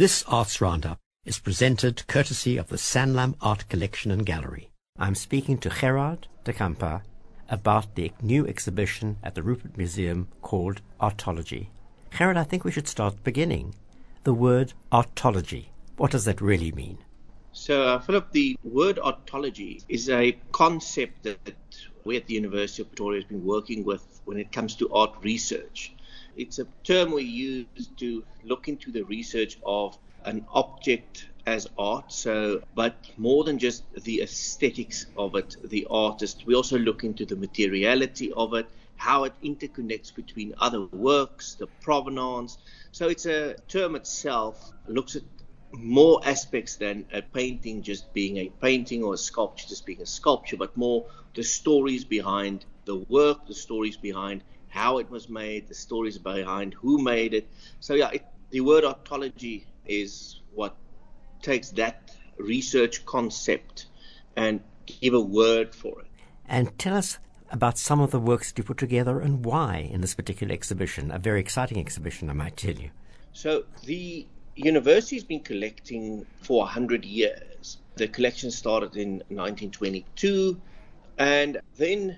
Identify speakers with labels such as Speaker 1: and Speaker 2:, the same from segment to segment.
Speaker 1: This Arts Roundup is presented courtesy of the Sanlam Art Collection and Gallery. I'm speaking to Gerard de Campa about the new exhibition at the Rupert Museum called Artology. Gerard, I think we should start beginning. The word artology, what does that really mean?
Speaker 2: So, Philip, the word artology is a concept that we at the University of Pretoria has been working with when it comes to art research. It's a term we use to look into the research of an object as art, but more than just the aesthetics of it, the artist. We also look into the materiality of it, how it interconnects between other works, the provenance. So it's a term itself looks at more aspects than a painting just being a painting or a sculpture just being a sculpture, but more the stories behind the work, the stories behind how it was made, the stories behind who made it. So the word artology is what takes that research concept and give a word for it.
Speaker 1: And tell us about some of the works that you put together and why in this particular exhibition, a very exciting exhibition, I might tell you.
Speaker 2: So the university has been collecting for 100 years. The collection started in 1922, and then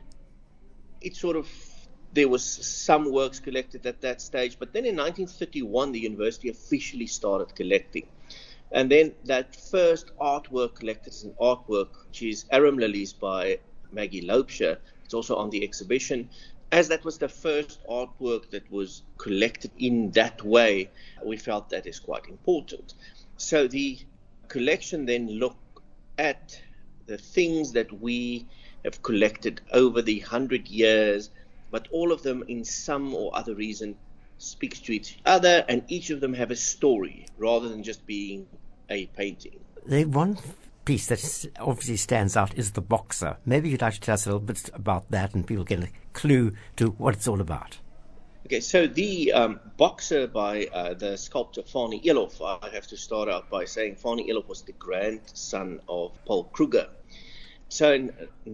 Speaker 2: there was some works collected at that stage, but then in 1931 the university officially started collecting. And then that first artwork collected as an artwork, which is Arum Lilies by Maggie Loubser. It's also on the exhibition. As that was the first artwork that was collected in that way, we felt that is quite important. So the collection then looked at the things that we have collected over the 100 years, but all of them in some or other reason speaks to each other, and each of them have a story rather than just being a painting.
Speaker 1: The one piece that obviously stands out is the Boxer. Maybe you'd like to tell us a little bit about that and people get a clue to what it's all about.
Speaker 2: Okay, so the Boxer by the sculptor Fanie Eloff, I have to start out by saying Fanie Eloff was the grandson of Paul Kruger. So in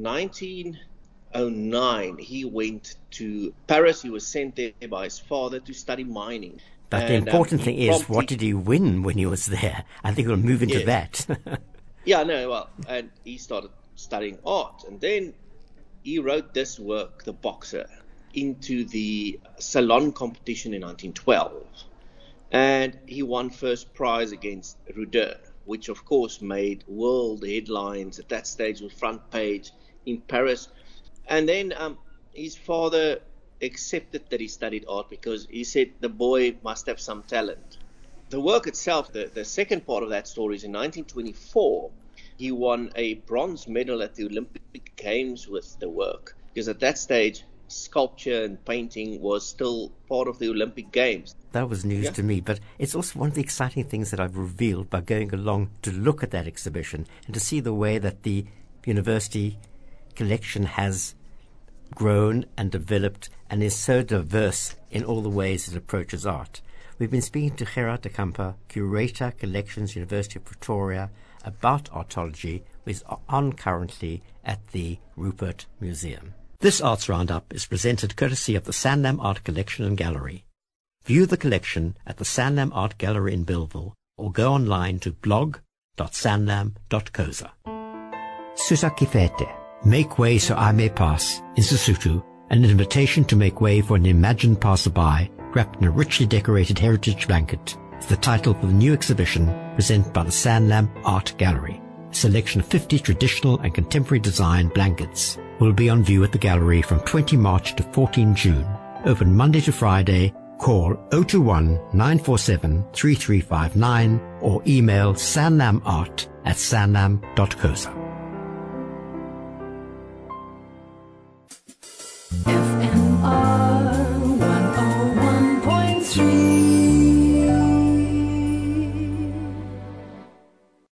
Speaker 2: 1909, he went to Paris. He was sent there by his father to study mining.
Speaker 1: But the important thing is, what did he win when he was there? I think we'll move into that.
Speaker 2: And he started studying art. And then he wrote this work, The Boxer, into the Salon competition in 1912. And he won first prize against Rodin, which of course made world headlines at that stage, was front page in Paris. And then his father accepted that he studied art because he said the boy must have some talent. The work itself, the second part of that story is in 1924, he won a bronze medal at the Olympic Games with the work, because at that stage, sculpture and painting was still part of the Olympic Games.
Speaker 1: That was news to me, but it's also one of the exciting things that I've revealed by going along to look at that exhibition and to see the way that the university collection has grown and developed and is so diverse in all the ways it approaches art. We've been speaking to Gerard de Campa, Curator, Collections, University of Pretoria, about artology, which is on currently at the Rupert Museum. This Arts Roundup is presented courtesy of the Sanlam Art Collection and Gallery. View the collection at the Sanlam Art Gallery in Bellville or go online to blog.sanlam.coza.
Speaker 3: Susakifete. Make way so I may pass, in Sesotho, an invitation to make way for an imagined passerby wrapped in a richly decorated heritage blanket, is the title for the new exhibition presented by the Sanlam Art Gallery. A selection of 50 traditional and contemporary design blankets will be on view at the gallery from 20 March to 14 June. Open Monday to Friday. Call 021-947-3359 or email sanlamart@sanlam.coza.